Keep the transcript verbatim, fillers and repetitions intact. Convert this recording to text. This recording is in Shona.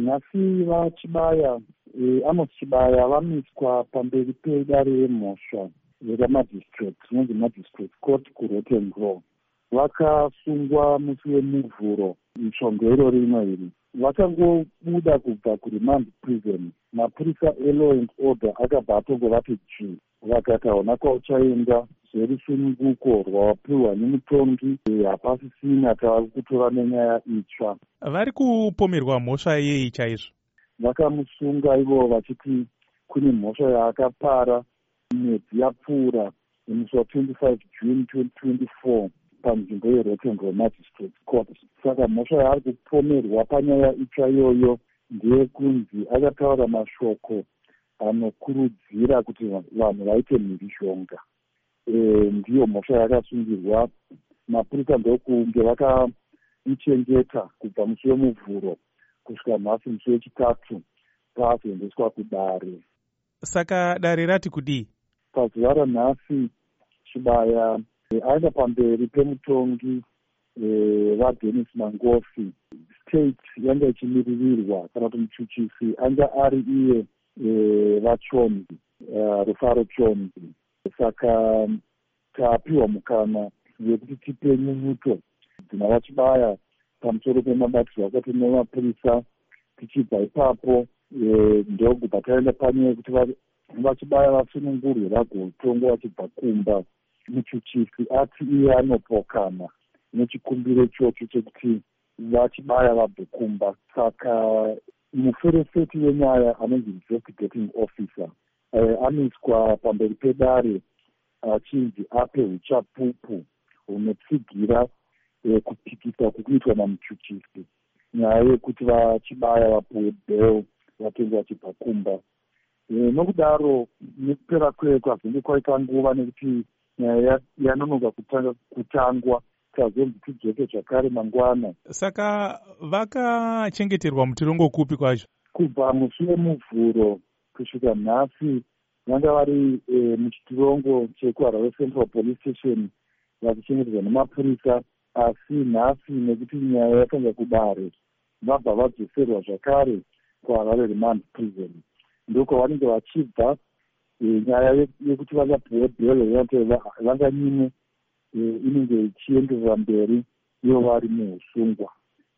nhasi vaChibaya, Amos Chibaya vamiswa pamberi pedare remhosva remadistrict rinonzi Magistrate Court kuRottenrow. Vakasungwa musi wemuvhuro mishongo iroro rino iri. Vakangobuda kubva kuremand prison. Mapurisa elaw and order akabva atongovati jii, vakati hauna kwauchaenda, zverusununguko rwavapiwa nemutongi hapasisina tava kutora nenyaya itsva. Vari kupomerwa mhosva yei chaizvo? Vakamusunga ivo vachiti kune mhosva yaakapara mwedzi yapfuura musi wa25 June twenty twenty-four panzvimbo yeRottenrow Magistrate Court. Saka mhosva yaari kupomerwa panyaya itsva iyoyo ndeyekunzi akataura mashoko anokurudzira kuti vanhu vaite mhirizhonga. E, ndiyo mhosva yakasungirwa. Mapurisa ndokunge vakamuchengeta kubva musi wemuvhuro kusvika nhasi musi wechitatu paazoendeswa kudare. Saka dare rati kudii? Pazuva ranhasi Chibaya aenda pamberi pemutongi vaDennis Mangofi. State yanga ichimiririrwa kana kuti muchuchisi anga ari iye vaChonzi, Rufaro Chonzi. Saka tapiwa mukana wekuti tipe nyunyuto dzina vaChibaya pamusoro pemabatirwo akati nemapurisa. Tichibva ipapo ndogubva taenda panyaya yekuti vaChibaya vasunungurwe vagotongwa vachibva kumba. Muchuchisi ati iye anopokana nechikumbiro ichocho chekuti vaChibaya vabve kumba. Saka muferefeti wenyaya anonzi investigating officer amiswa pamberi pedare achinzi ape uchapupu hunotsigira kupikisa kukuitwa namuchuchisi, nyaya yekuti vaChibaya vapuwe bail vatenge vachibva kumba. Nokudaro nekupera kwazenge kwaita nguva nekuti nyaya yanonoga kutanga kutangwa tazonzi tidzoke zvakare mangwana. Saka vakachengeterwa mutirongo kupi kwacho? Kubva musi wemuvhuro kusvika nhasi vanga vari e, muchitirongo chekuHarare Central Police Station vachichengeterwa nemapurisa, asi nhasi nekuti nyaya yakanga kudare vabva vadzoserwa zvakare kuHarare Remand Prison. Ndoko vanenge vachibva e, nyaya yekuti vangapuwe bail yati vanganyime e, inenge ichienderera mberi ivo vari muusungwa.